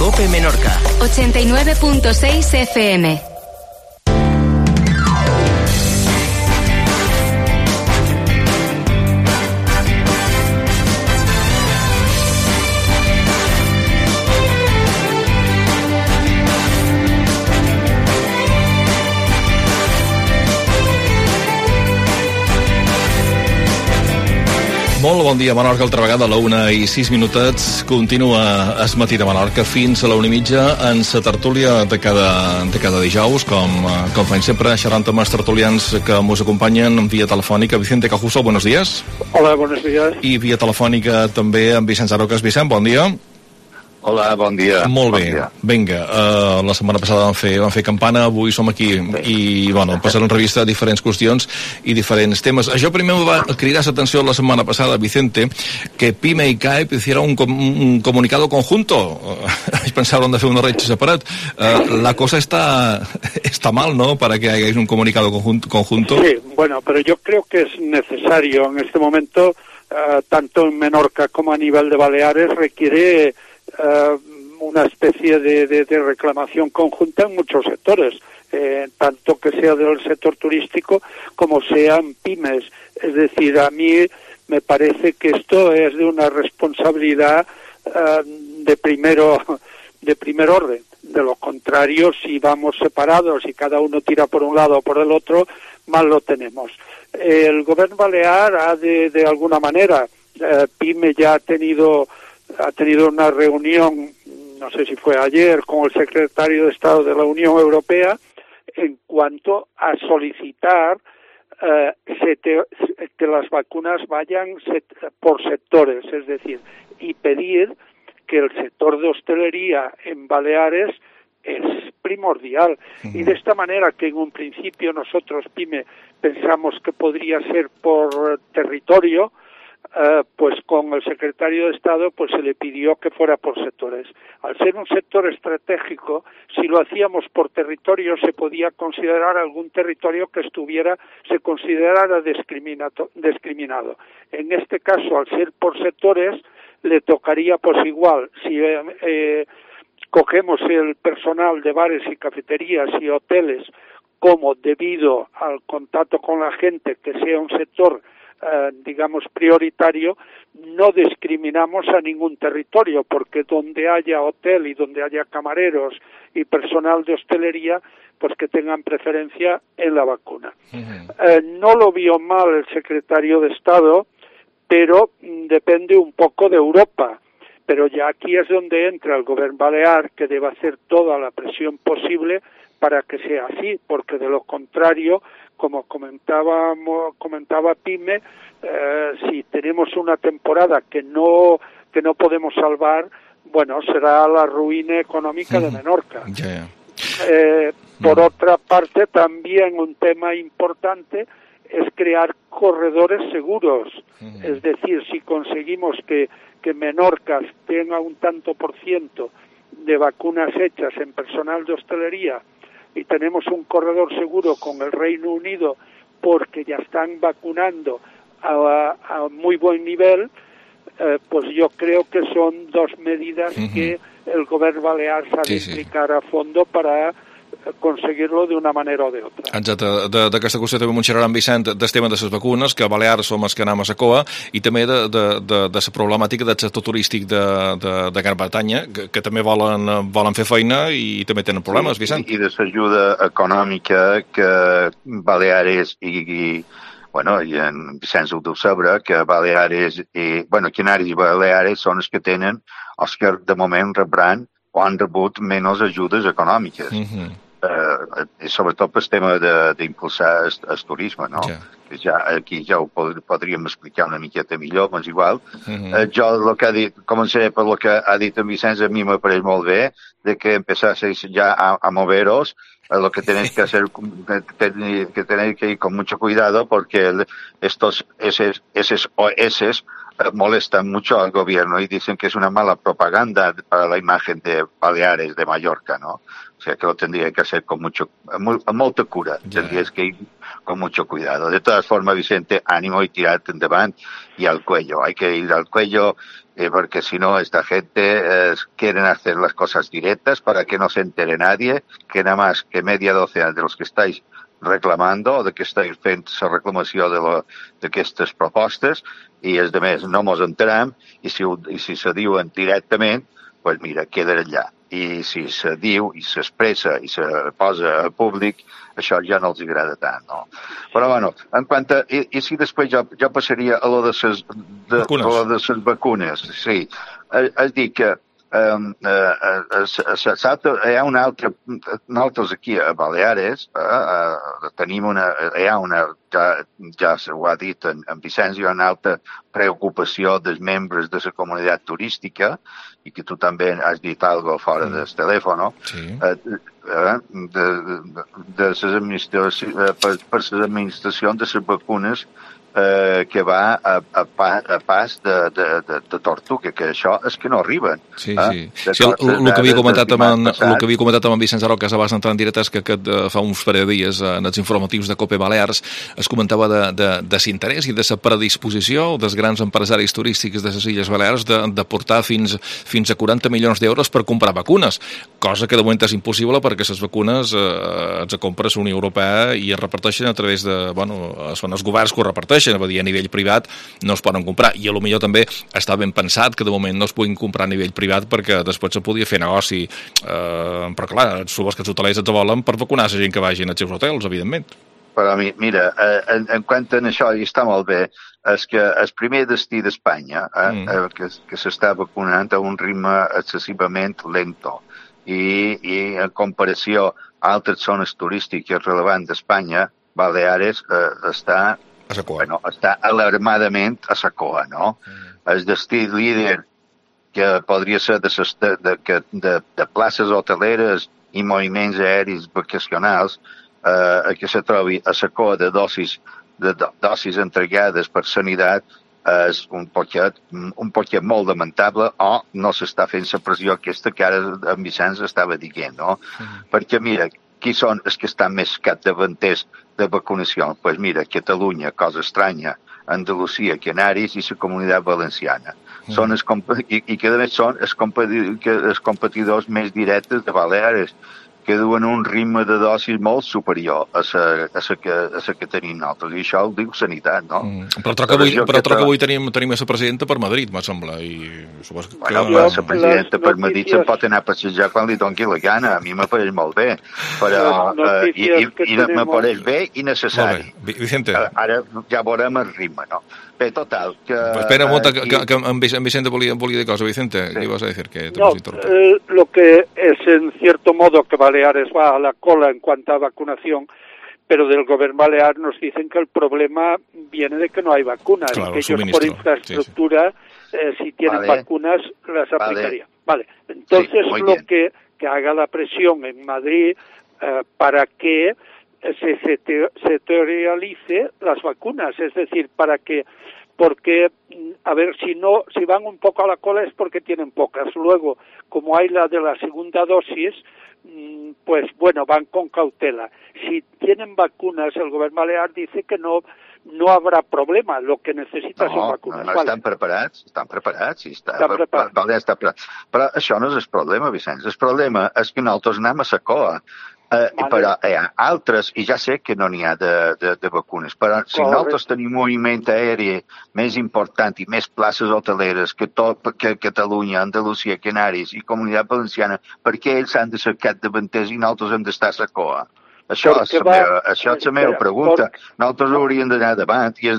COPE Menorca. 89.6 FM. Molt bon dia, Menorca, altra vegada a la 1:06. Continua es matí de Menorca fins a la 1:30 en sa tertúlia de cada dijous, com fem sempre, xerrant amb els tertulians que ens acompanyen via telefònica. Vicente Cajuso, buenos días. Hola, buenos días. I via telefònica també amb Vicenç Arocas. Vicent, bon dia. Hola, bon dia. Molt bé, vinga, la setmana passada vam fer campana, avui som aquí i, bueno, passarem revista diferents qüestions i diferents temes. Això primer me va cridar l'atenció la setmana passada, Vicente, que PYME y CAEP hicieron un comunicado conjunto. Pensaron de hacer un arreglo separado. La cosa está mal, ¿no?, para que hagáis un comunicado conjunto. Sí, bueno, pero yo creo que es necesario en este momento, tanto en Menorca como a nivel de Baleares, requiere una especie de reclamación conjunta en muchos sectores, tanto que sea del sector turístico como sean pymes. Es decir, a mí me parece que esto es de una responsabilidad de primer orden. De lo contrario, si vamos separados y cada uno tira por un lado o por el otro, mal lo tenemos. El gobierno balear ha de alguna manera, PYME ya ha tenido una reunión, no sé si fue ayer, con el secretario de Estado de la Unión Europea en cuanto a solicitar que las vacunas vayan por sectores, es decir, y pedir que el sector de hostelería en Baleares es primordial. Y de esta manera, que en un principio nosotros, PYME, pensamos que podría ser por territorio, pues con el secretario de Estado pues se le pidió que fuera por sectores. Al ser un sector estratégico, si lo hacíamos por territorio, se podía considerar algún territorio que se considerara discriminado. En este caso, al ser por sectores, le tocaría pues igual, si cogemos el personal de bares y cafeterías y hoteles, como debido al contacto con la gente, que sea un sector digamos prioritario, no discriminamos a ningún territorio, porque donde haya hotel y donde haya camareros y personal de hostelería, pues que tengan preferencia en la vacuna. No lo vio mal el secretario de Estado, pero depende un poco de Europa. Pero ya aquí es donde entra el gobierno balear, que debe hacer toda la presión posible para que sea así, porque de lo contrario, como comentaba PYME, si tenemos una temporada que no podemos salvar, bueno, será la ruina económica de Menorca. Por otra parte, también un tema importante es crear corredores seguros. Es decir, si conseguimos que Menorca tenga un tanto por ciento de vacunas hechas en personal de hostelería, y tenemos un corredor seguro con el Reino Unido, porque ya están vacunando a muy buen nivel, pues yo creo que son dos medidas que el gobierno balear s'ha d'implicar a fondo para aconseguir-lo d'una manera o d'altra. Exacte, d'aquesta qüestió també m'ho xerrarà amb Vicent, del tema de les vacunes, que a Balears som els que anem a la cua, i també de la problemàtica del sector turístic de Gran Bretanya, que també volen fer feina i també tenen problemes, Vicent. I de l'ajuda econòmica que Baleares i en Vicenç ho deu saber, que Baleares Canàries i Baleares són els que tenen, els que de moment rebran o han rebut menys ajudes econòmiques. I sobretot per tema d'impulsar el turisme, no? Aquí ja ho podríem explicar una miqueta millor, però és igual. Jo el que ha dit, començaré per el que ha dit en Vicenç, a mi m'apareix molt bé, de que empezase ya a moveros, lo que tenéis que hacer, que tenéis que ir con mucho cuidado, porque estos SS molestan mucho al gobierno y dicen que es una mala propaganda para la imagen de Baleares, de Mallorca, ¿no? O sea que lo tendría que hacer con mucha cura, tendrías que ir con mucho cuidado. De todas formas, Vicente, ánimo y tirarte endavant y al cuello. Hay que ir al cuello porque si no, esta gente quieren hacer las cosas directas para que no se entere nadie, que nada más que media docena de los que estáis reclamando o de que estáis fent la reclamació d'aquestes propostes i, a més, no mos enterem i si se diuen directament, pues mira, queda allà. I si se diu i s'expressa i se posa a públic, això ja no els agrada tant, no? Però, bueno, en quant a... I si després jo passaria a lo de les vacunes, sí. És dir que hi ha nosaltres aquí a Baleares tenim ja ho ha dit en Vicenç, hi ha una alta preocupació dels membres de la comunitat turística i que tu també has dit algo fora del telèfon, de les administracions de les vacunes que va a pas de tortuga, que això és que no arriben. Sí. El que havia comentat amb Vicenç Arroques abans d'entrar en directe és que fa uns parell de dies en els informatius de COPE Balears es comentava de l'interès i de la predisposició dels grans empresaris turístics de les Illes Balears de portar fins a 40 milions d'euros per comprar vacunes, cosa que de moment és impossible perquè les vacunes es compra a la Unió Europea i es reparteixen a través de... són els governs que ho reparteixen, a nivell privat no es poden comprar, i a lo millor també està ben pensat que de moment no es puguin comprar a nivell privat perquè després se podia fer negoci, però clar, els que els hotelers et volen per vacunar la gent que vagin als seus hotels, evidentment. Però mira, en quant a això, i està molt bé, és que el primer destí d'Espanya que s'està vacunant a un ritme excessivament lento i en comparació a altres zones turístiques relevants d'Espanya, Baleares està alarmadament a la cua, no? El destí líder que podria ser de places hoteleres i moviments aèris vacacionals que se trobi a la cua de dosis entregades per sanitat és un poquet molt lamentable, o no s'està fent la pressió aquesta que ara en Vicenç estava dient, no? Perquè mira, qui són els que estan més capdavanters de vacunació? Doncs pues mira, Catalunya, cosa estranya, Andalusia, Canaris i la Comunitat Valenciana. Són i cada vegada són els competidors més directes de Baleares, que duen un ritme de dosis molt superior a la que tenim nosaltres, i això ho diu Sanitat, no? Però troca que avui tenim la presidenta per Madrid, me sembla, i suposo que... la presidenta per Madrid se'n pot anar a passejar quan li doni la gana, a mi me pareix molt bé, però me pareix bé i necessari. Vicente. Ara ja veurem el ritme, no? Bé, total, que... Espera un moment, que en Vicente volia dir cosa. Vicente, ¿qué ibas a decir? Lo que es en cierto modo que Baleares va a la cola en cuanto a vacunación, pero del gobierno balear nos dicen que el problema viene de que no hay vacunas, claro, que ellos por infraestructura, si tienen vacunas, las aplicarían. Vale, entonces lo que haga la presión en Madrid para que se sectorialice las vacunas, es decir, porque, a ver, si van un poco a la cola es porque tienen pocas. Luego, como hay la de la segunda dosis, pues bueno, van con cautela. Si tienen vacunas, el gobierno balear dice que no habrá problema, lo que necesita son vacunas. No, estan preparats. Balear està preparat. Però això no és el problema, Vicenç. El problema és que nosaltres anem a la cola. Però hi ha altres, i ja sé que no n'hi ha de vacunes, però si nosaltres tenim un moviment aeri més important i més places hoteleres que Catalunya, Andalusia, Canaris i Comunitat Valenciana, per què ells s'han de ser capdavanters i nosaltres hem d'estar a la coa? Això és la meva pregunta. Nosaltres hauríem d'anar davant i els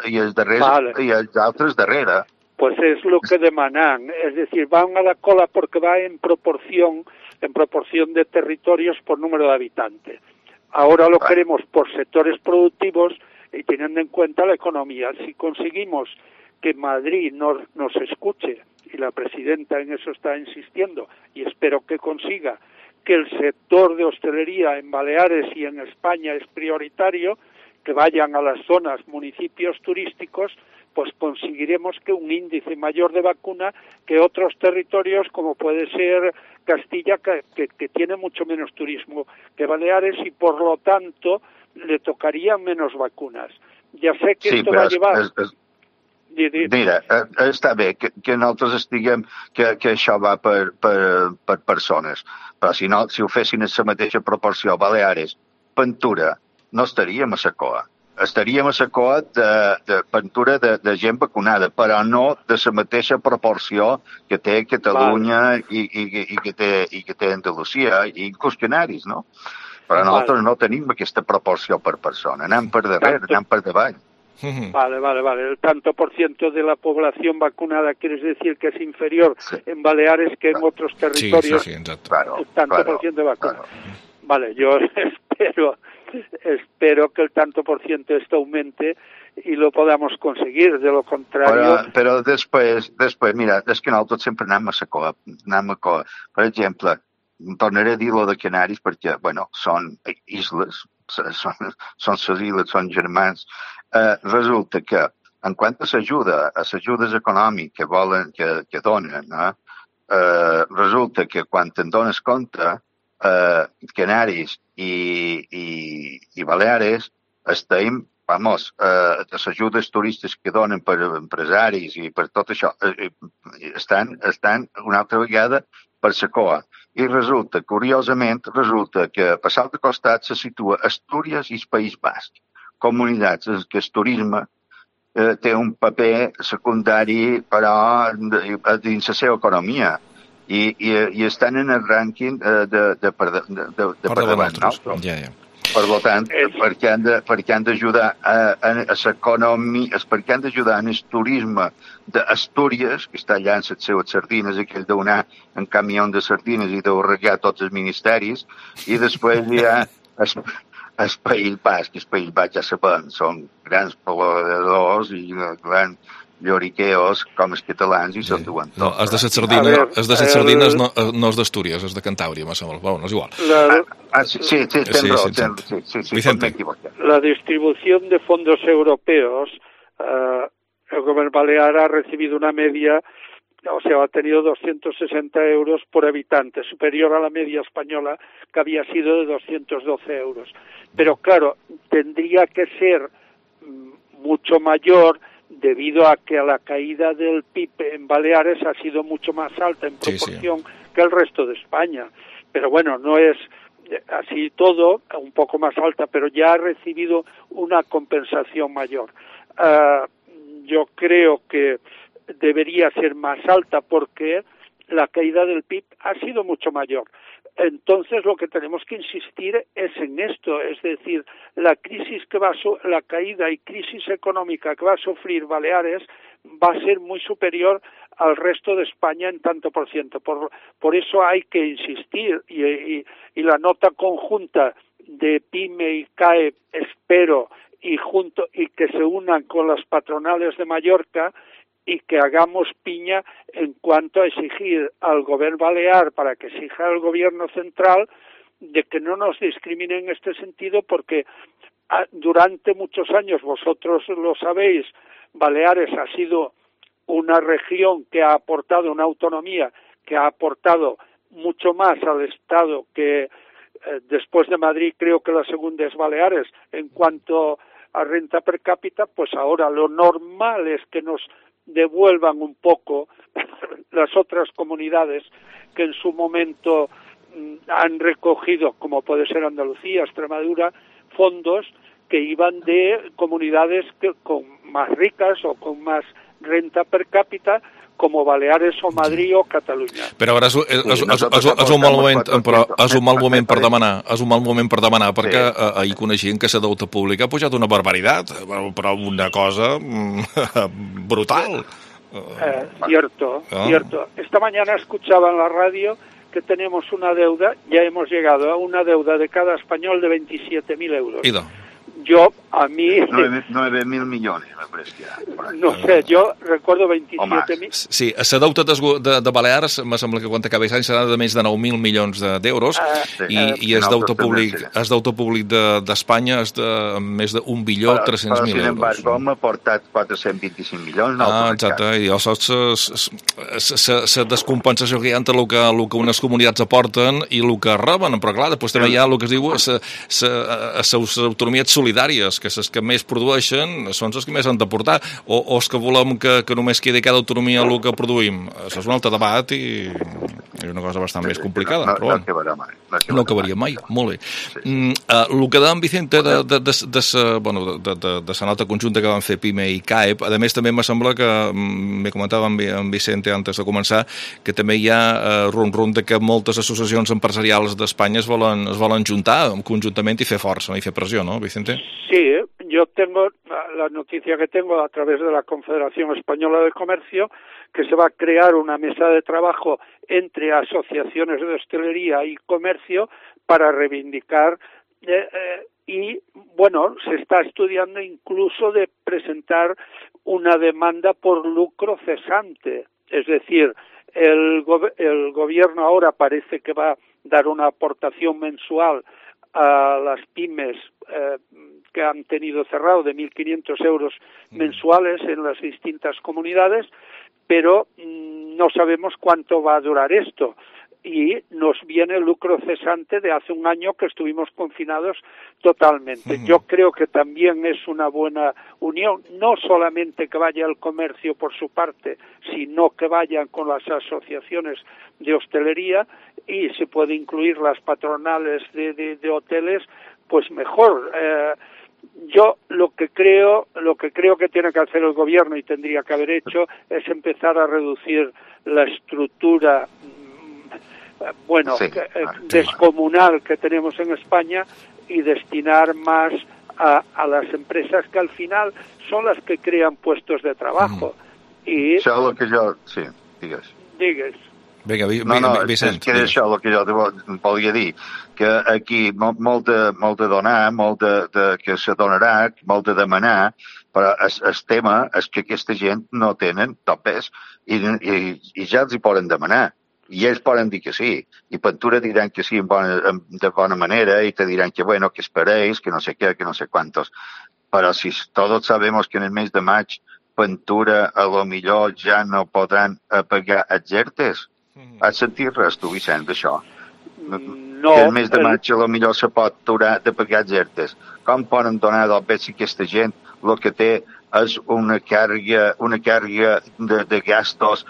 altres darrere. Pues es lo que demanan, es decir, van a la cola porque va en proporción de territorios por número de habitantes. Ahora lo queremos por sectores productivos y teniendo en cuenta la economía. Si conseguimos que Madrid nos escuche, y la presidenta en eso está insistiendo, y espero que consiga que el sector de hostelería en Baleares y en España es prioritario, que vayan a las zonas, municipios turísticos, pues conseguiremos que un índice mayor de vacuna que otros territorios, como puede ser Castilla, que tiene mucho menos turismo que Baleares, y por lo tanto le tocarían menos vacunas. Ja sé que esto va a llevar... Mira, està bé que nosaltres estiguem, que això va per persones, però si ho fessin en la mateixa proporció Baleares, Ventura, no estaríem a la coa. Estaríem a la coa de Ventura de gent vacunada, però no de la mateixa proporció que té Catalunya i que té Andalusia, i inclús Canaris, no? Però nosaltres no tenim aquesta proporció per persona, anem per darrere, anem per davall. Vale. El tanto por ciento de la población vacunada, ¿quieres decir que es inferior en Baleares que en otros territorios? Sí, exacto. Claro, el tanto por ciento de vacuna. Claro. Vale, yo espero que el tanto por ciento esto aumente y lo podamos conseguir, de lo contrario... Però després, mira, és que nosaltres sempre anem a coa. Per exemple, tornaré a dir lo de Canaris perquè, bueno, són isles, són les illes, són germans. Resulta que, en quant a les ajudes econòmiques que donen, resulta que quan te'n dones compte, Canaris i Baleares estem, les ajudes turístiques que donen per empresaris i per tot això, estan una altra vegada per la coa. I curiosament, que per l'altre costat se situa Astúries i el País Basc, comunitats en què el turisme té un paper secundari, però dins la seva economia, i estan en el rànquing de per davant nostre. Per tant, perquè han d'ajudar a l'economia, perquè han d'ajudar en el turisme d'Astúries, que està allà en les seves sardines, aquell d'anar en camió de sardines i d'arreglar tots els ministeris, i després hi ha el País Basc, ja sabem, són grans pobladors i grans lloriqueos com els catalans i se'n duen tot. No, els de les sardines no és d'Astúries, és de Cantàbria, me sembla. Bueno, és igual. Sí, Vicente. La distribución de fondos europeos, el gobierno balear ha recibido una media, o sea, ha tenido 260 euros por habitante, superior a la media española, que había sido de 212 euros. Pero claro, tendría que ser mucho mayor debido a que la caída del PIB en Baleares ha sido mucho más alta en proporción que el resto de España. Pero bueno, no es así todo, un poco más alta, pero ya ha recibido una compensación mayor. Yo creo que debería ser más alta porque la caída del PIB ha sido mucho mayor. Entonces lo que tenemos que insistir es en esto, es decir, la caída y crisis económica que va a sufrir Baleares va a ser muy superior al resto de España en tanto por ciento. Por eso hay que insistir y la nota conjunta de PYME y CAE, espero, y que se unan con las patronales de Mallorca y que hagamos piña en cuanto a exigir al gobierno balear para que exija al gobierno central de que no nos discrimine en este sentido, porque durante muchos años, vosotros lo sabéis, Baleares ha sido una región que ha aportado una autonomía, que ha aportado mucho más al Estado que después de Madrid creo que la segunda es Baleares en cuanto a renta per cápita. Pues ahora lo normal es que nos devuelvan un poco las otras comunidades que en su momento han recogido, como puede ser Andalucía, Extremadura, fondos que iban de comunidades con más ricas o con más renta per cápita, como Baleares o Madrid o Catalunya. Però ara és un mal moment per demanar, perquè ahir coneixien que la deuta pública ha pujat una barbaritat, però una cosa brutal. Cierto. Esta mañana escuchaba en la radio que tenemos una deuda, ya hemos llegado a una deuda de cada español de 27.000 euros. Yo A mí... 9.000 milions, me parece que era. No sé, jo recordo 27.000... Sí, la deuta de Balears, me sembla que quan acabi l'any serà de més de 9.000 milions d'euros, i el deute públic d'Espanya és de més de 1.300.000 euros. Sin embargo, hem aportat 425 milions. Exacte, i la descompensació que hi ha entre el que unes comunitats aporten i el que reben, però clar, després també hi ha el que es diu les autonomies solidàries, que les que més produeixen són les que més han d'aportar, o els que volem que només quedi cada autonomia el que produïm. Això és un altre debat i és una cosa bastant més complicada. No acabarà mai. No acabaria mai, molt bé. El que deia en Vicente de la nota conjunta que van fer PIME i CAEP, a més també me sembla que, me comentava en Vicente antes de començar, que també hi ha rum de que moltes associacions empresarials d'Espanya es volen juntar conjuntament i fer força i fer pressió, ¿no, Vicente? Sí, yo tengo la noticia que tengo a través de la Confederación Española de Comercio, que se va a crear una mesa de trabajo entre asociaciones de hostelería y comercio para reivindicar y, bueno, se está estudiando incluso de presentar una demanda por lucro cesante. Es decir, el gobierno ahora parece que va a dar una aportación mensual a las pymes que han tenido cerrado de 1.500 euros mensuales en las distintas comunidades, pero no sabemos cuánto va a durar esto. Y nos viene el lucro cesante de hace un año que estuvimos confinados totalmente. Yo creo que también es una buena unión, no solamente que vaya el comercio por su parte, sino que vayan con las asociaciones de hostelería, y se puede incluir las patronales de hoteles, pues mejor. Yo lo que creo que tiene que hacer el gobierno y tendría que haber hecho es empezar a reducir la estructura descomunal que tenemos en España y destinar más a las empresas que al final son las que crean puestos de trabajo. I... Això és el que jo... Sí, digues. Digues. Vinga, Vicent. És que és això el que jo volia dir, que aquí molt de donar, molt de que se donarà, molt de demanar, però el tema és que aquesta gent no tenen topes i ja els hi poden demanar. I ells poden dir que sí, i Ventura diran que sí de bona manera, i te diran que bueno, que esperéis, que no sé què, que no sé cuántos. Però si tots sabemos que en el mes de maig Ventura a lo millor ja no podran pagar els ERTEs. Has sentit res, tu, Vicent, d'això? No. Que el mes de maig a lo millor se pot aturar de pagar els ERTEs. Com poden donar d'obert si aquesta gent el que té és una càrrega de gastos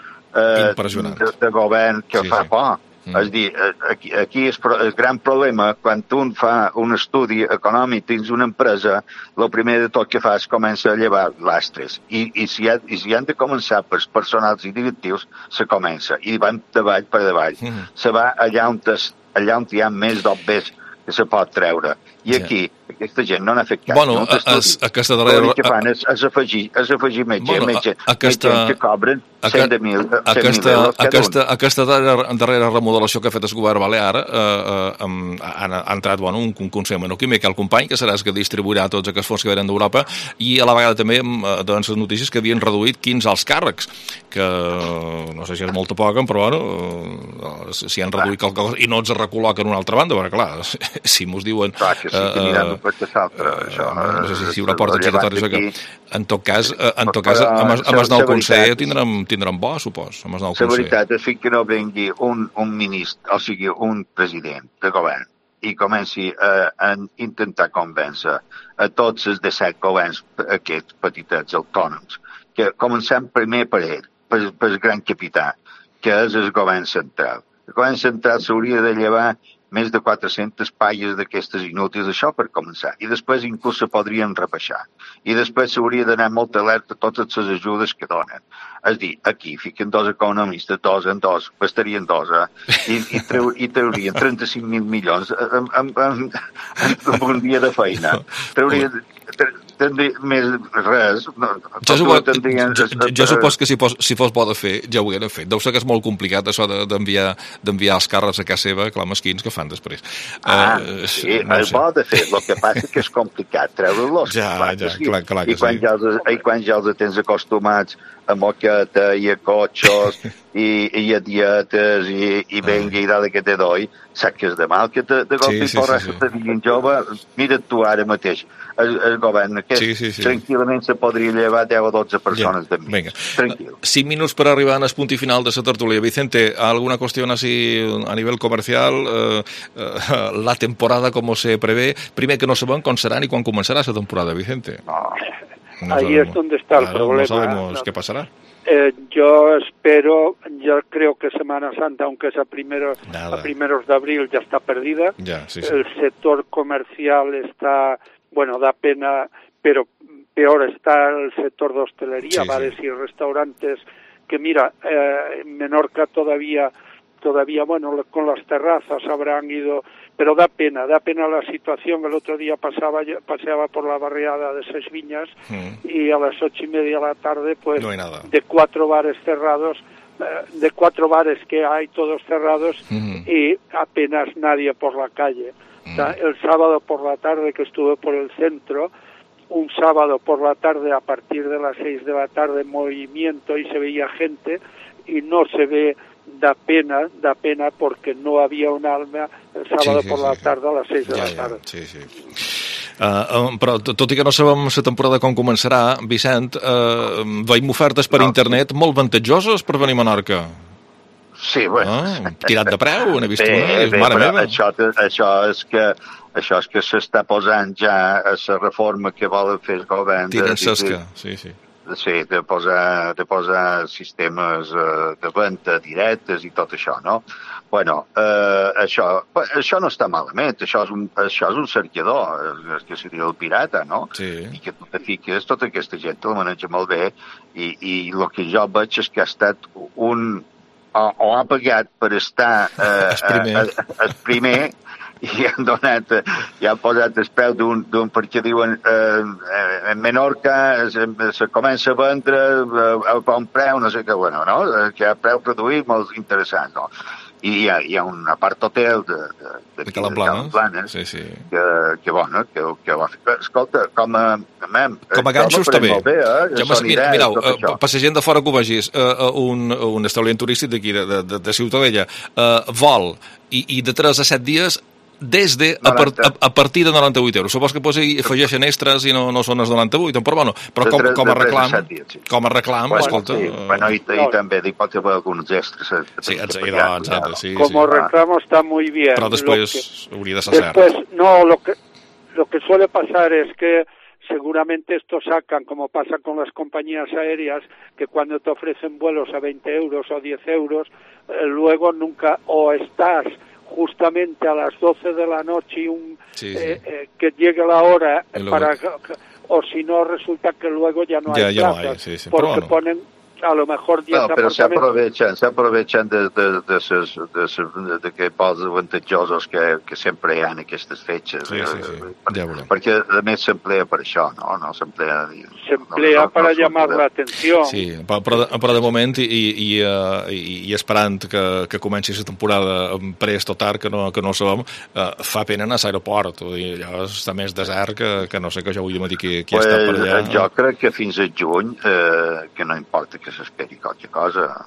de govern que fa por. És dir, aquí és el gran problema, quan un fa un estudi econòmic dins una empresa, el primer de tot que fa és començar a llevar lastres. I si han de començar per personals i directius, se comença. I van davall per davall. Se va allà on hi ha més d'obres que se pot treure. I aquí, aquesta gent no n'ha fet cap. Bueno, aquesta darrera... L'únic que fan és afegir més gent que cobren 100.000 euros cada un. Aquesta darrera remodelació que ha fet el govern balear ha entrat un conseller Menorquí, el company, que serà el que distribuirà tots aquests fons que venen d'Europa, i a la vegada també les notícies que havien reduït 15 alts càrrecs, que no sé si és molt o poc, però si han reduït qualque cosa i no ens recol·loquen una altra banda, perquè clar, si mos diuen... Sí, mirant no sé si una porta giratòria que en tot cas amb el nou conseller tindrem bo, supos. La veritat és que no vengui un ministre, o sigui, un president de govern, i comenci a intentar convèncer a tots els 17 governs aquests petitets autònoms, que comencem primer per ell, per el gran capità, que és el govern central. El govern central s'hauria de llevar més de 400 pagues d'aquestes inútils, això per començar. I després inclús se podrien rebaixar. I després s'hauria d'anar molt alerta a totes les ajudes que donen. És dir, aquí fiquen dos economistes, dos en dos, bastarien dos, i traurien 35.000 milions en un dia de feina. més res. Jo supos que si fos bo de fer, ja ho hagueren fet. Deu ser que és molt complicat això d'enviar els càrrecs a casa seva, clar, mesquins que fan després. Sí, és bo de fer. El que passa que és complicat treure-los. Clar que sí. I quan ja els tens acostumats a moqueta i a cotxos i a dietes i venga i dale que te doy, saps que és de mal que de golpe i porres te diguin jove, mira't tu ara mateix. El govern aquest tranquil·lament se podria llevar 10 o 12 persones de mi. Tranquil. 5 minuts per arribar al punt final de la tertúlia. Vicente, ¿alguna cuestión así a nivel comercial? La temporada, ¿cómo se prevé? Primer, que no sabem com serà ni quan començarà la temporada, Vicente. No ahí es donde está el problema. No sabemos qué pasará. Yo creo que Semana Santa, aunque es a primeros de abril, ya está perdida. El sector comercial está, bueno, da pena, pero peor está el sector de hostelería, bares y restaurantes, que mira, en Menorca todavía, bueno, con las terrazas habrán ido, pero da pena la situación. El otro día paseaba por la barriada de Ses Viñas y a las 8:30 de la tarde, pues, no hay nada. de 4 bares cerrados, de 4 bares que hay todos cerrados y apenas nadie por la calle. O sea, el sábado por la tarde que estuve por el centro, un sábado por la tarde a partir de las 6 de la tarde movimiento y se veía gente y no se ve. Da pena porque no había un alma el sábado por la tarde a les 6 de la tarda. Però tot i que no sabem la temporada com començarà, Vicent, veiem ofertes per internet molt avantatjoses per venir a Menorca. Sí, bueno. Tirat de preu, n'he vist una, mare meva. Això és que s'està posant ja a la reforma que volen fer el govern. Tiren sesca, sí. Sí, de posar sistemes de venda directes i tot això, no? Bueno, això no està malament, això és un cercador, que seria el pirata, no? Sí. I que tu te fiques, tota aquesta gent el maneja molt bé i el que jo veig és que ha estat o ha pagat per estar el primer i han posat el preu d'un perquè diuen en Menorca se comença a vendre a bon preu, no sé què, bueno, no? Que ha preu reduït molt interessant, no? I hi ha una part hotel de Calamplana, que bueno, que va fer. Escolta, com a ganxo està bé. Mireu, per la gent de fora que ho vegis, un establiment turístic d'aquí, de Ciutadella, vol, i de 3 a 7 dies, a partir de 98 euros. Supos que afegeixen extras i no són els 98, però bueno, com a reclam, escolta... Bueno, i també hi pot haver alguns extras. Sí. Como reclamo está muy bien. Però després hauria de ser cert. No, lo que suele pasar es que seguramente esto sacan, como pasa con las compañías aéreas, que cuando te ofrecen vuelos a 20 euros o 10 euros, luego nunca o estás justamente a las 12 de la noche que llegue la hora o si no resulta que luego ya no hay plazas, porque ponen a lo mejor 10 apartamentos. Però s'aprovechan de que posen avantatjosos que sempre hi ha en aquestes fetges. Perquè a més s'emplea per això, no? S'emplea per llamar l'atenció. Sí, però de moment i esperant que comenci la temporada prest o tard, que no ho sabem, fa pena anar a l'aeroport. Allò està més desert que no sé, que jo vull dir qui està per allà. Jo crec que fins a juny que no importa que s'esperi qualque cosa.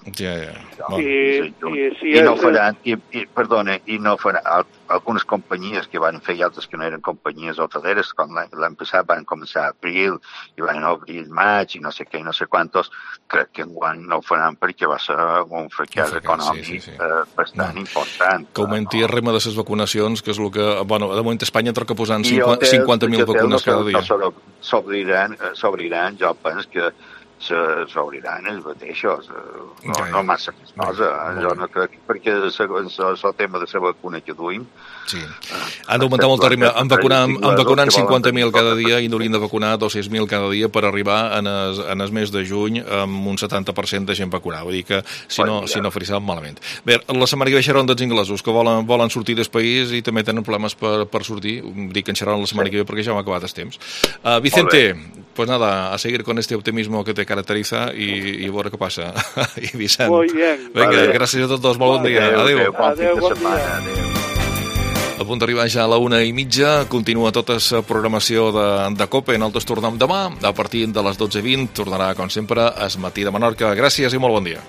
I no faran, algunes companyies que van fer i altres que no eren companyies hoteleres, quan l'any passat van començar a abril i van obrir el maig i no sé què i no sé quantos, crec que enguany no ho faran perquè va ser un fracàs econòmic bastant important. Que augmenti el ritme de les vacunacions, que és el que, bueno, de moment Espanya troca posant 50.000 vacunes cada dia. S'obriran, jo penso que s'obriran els mateixos. No massa més cosa. Jo no crec, perquè el tema de la vacuna que duim... Sí. Han d'augmentar molt el ritme. Han vacunant 50.000 cada dia i n'haurien de vacunar 200.000 cada dia per arribar en el mes de juny amb un 70% de gent vacunada. Vull dir que si no faria malament. Bé, la setmana que ve xerraran dels inglesos que volen sortir del país i també tenen problemes per sortir. Dic que en xerraran la setmana que ve perquè ja m'ha acabat el temps. Vicente, pues nada, a seguir con este optimismo que te caracteriza y a veure què passa. I Vicent. Muy bien. Vinga, gràcies a tots dos. Molt bon dia. Adéu. Adéu, bon dia. A punt d'arribar ja a la 1:30, continua tota la programació de COPE. Nosaltres tornem demà, a partir de les 12:20, tornarà, com sempre, el Matí de Menorca. Gràcies i molt bon dia.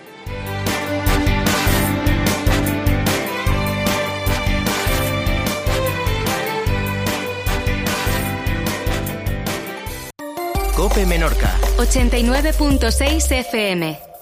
COPE Menorca 89.6 FM.